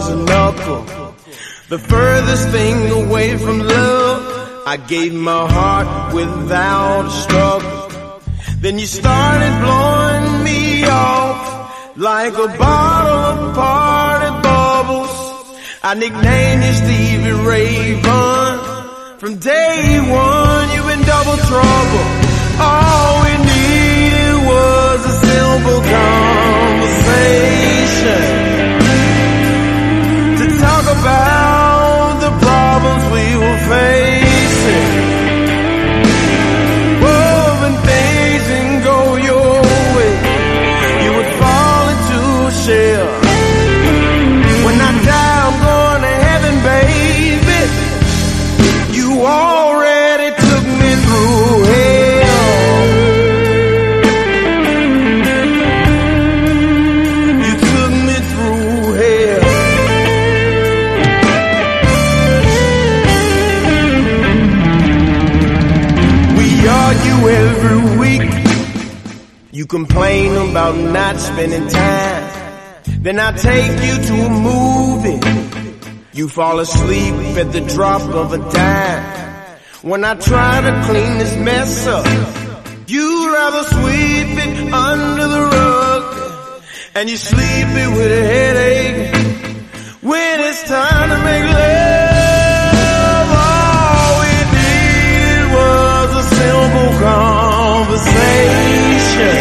as a knuckle. The furthest thing away from love, I gave my heart without a struggle. Then you started blowing me off like a bottle of party bubbles. I nicknamed you Stevie Ray Vaughan. From day one, you've been double trouble. All we needed was a simple conversation to talk about the problems we were facing. Oh, when things didn't go your way, you would fall into a shell. When I die, I'm going to heaven, baby. You already took me through hell. You took me through hell. We argue every week. You complain about not spending time. Then I take you to a movie. You fall asleep at the drop of a dime. When I try to clean this mess up, you'd rather sweep it under the rug. And you sleep it with a headache. When it's time to make love, all we did was a simple conversation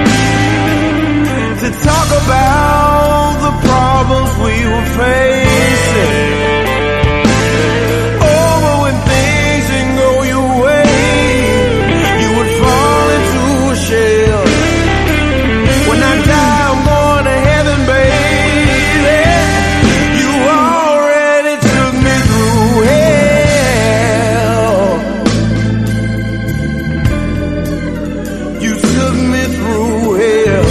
to talk about the problems we were facing. Oh, but when things didn't go your way, you would fall into a shell. When I die, I'm going to heaven, baby. You already took me through hell. You took me through hell.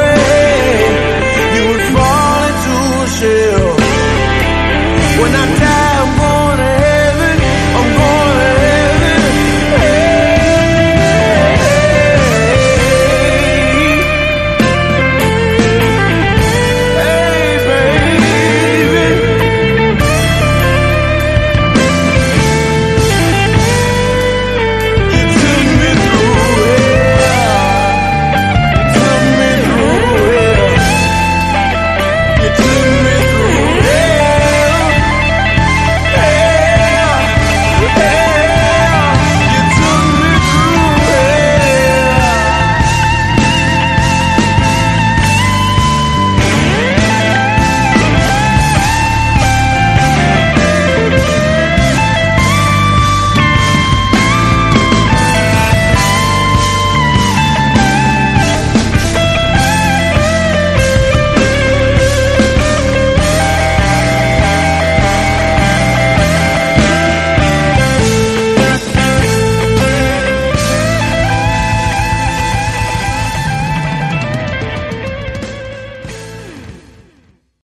When I die